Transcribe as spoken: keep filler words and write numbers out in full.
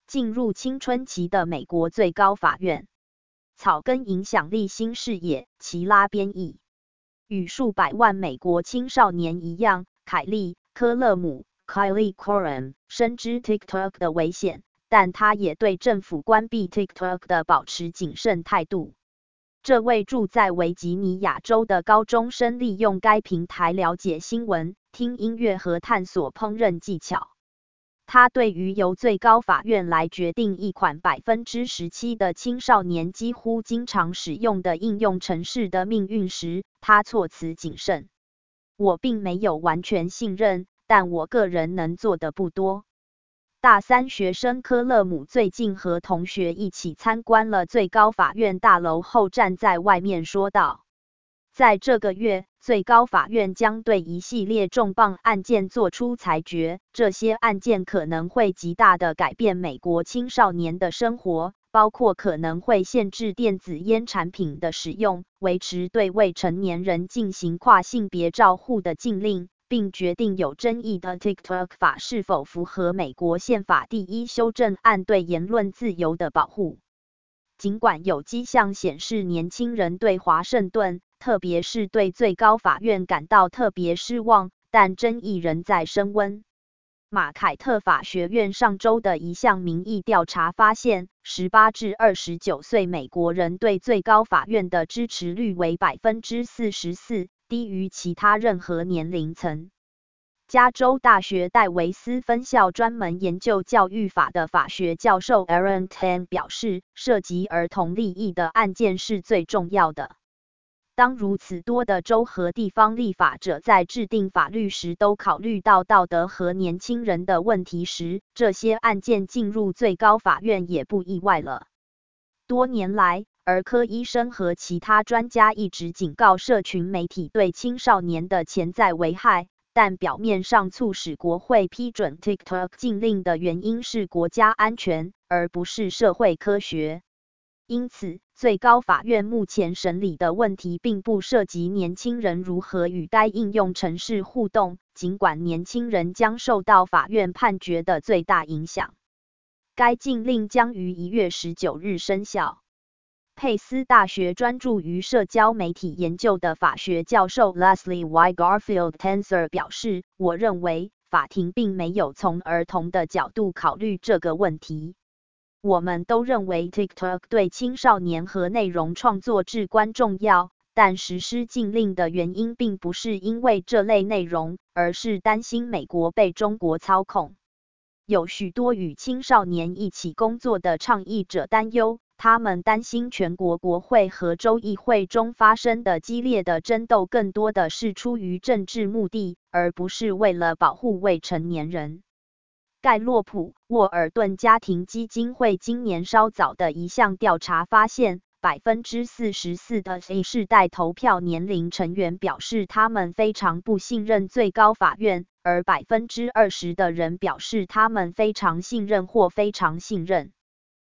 进入青春期的美国最高法院。草根影响力新视野，齐拉编译。与数百万美国青少年一样，凯利·科勒姆 （Kylie Coren） 深知 TikTok 的危险，但他也对政府关闭 TikTok 的保持谨慎态度。这位住在维吉尼亚州的高中生利用该平台了解新闻、听音乐和探索烹饪技巧。他对于由最高法院来决定一款 百分之十七 的青少年几乎经常使用的应用程式的命运时，他措辞谨慎。我并没有完全信任，但我个人能做的不多。大三学生科勒姆最近和同学一起参观了最高法院大楼后站在外面说道。在这个月，最高法院将对一系列重磅案件作出裁决，这些案件可能会极大地改变美国青少年的生活，包括可能会限制电子烟产品的使用，维持对未成年人进行跨性别照护的禁令，并决定有争议的 TikTok 法是否符合美国宪法第一修正案对言论自由的保护。尽管有迹象显示年轻人对华盛顿，特别是对最高法院感到特别失望，但争议仍在升温。马凯特法学院上周的一项民意调查发现，十八至二十九岁美国人对最高法院的支持率为 百分之四十四， 低于其他任何年龄层。加州大学戴维斯分校专门研究教育法的法学教授 Aaron Tan 表示，涉及儿童利益的案件是最重要的。当如此多的州和地方立法者在制定法律时都考虑到道德和年轻人的问题时，这些案件进入最高法院也不意外了。多年来，儿科医生和其他专家一直警告社群媒体对青少年的潜在危害，但表面上促使国会批准 TikTok 禁令的原因是国家安全，而不是社会科学。因此，最高法院目前审理的问题并不涉及年轻人如何与该应用程式互动，尽管年轻人将受到法院判决的最大影响。该禁令将于一月十九日生效。佩斯大学专注于社交媒体研究的法学教授 Leslie Y. Garfield Tenser 表示，我认为法庭并没有从儿童的角度考虑这个问题。我们都认为 TikTok 对青少年和内容创作至关重要，但实施禁令的原因并不是因为这类内容，而是担心美国被中国操控。有许多与青少年一起工作的倡议者担忧，他们担心全国国会和州议会中发生的激烈的争斗更多的是出于政治目的，而不是为了保护未成年人。盖洛普·沃尔顿家庭基金会今年稍早的一项调查发现， 百分之四十四 的 Z 世代投票年龄成员表示他们非常不信任最高法院，而 百分之二十 的人表示他们非常信任或非常信任。